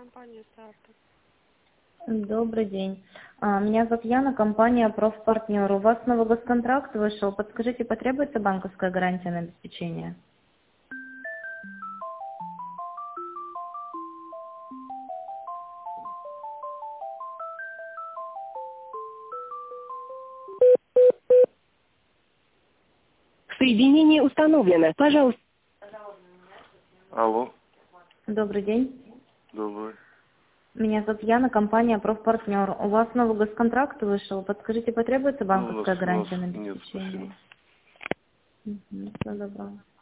компания «Стартер». Добрый день. Меня зовут Яна, компания «Профпартнер». У вас новый госконтракт вышел. Подскажите, потребуется банковская гарантия на обеспечение? Соединение установлено. Пожалуйста. Алло, Добрый день. добрый. Меня зовут Яна, компания «Профпартнер». У вас новый госконтракт вышел. Подскажите, потребуется Ну, у банковская нас гарантия на нет, спасибо. обеспечение? Всего доброго.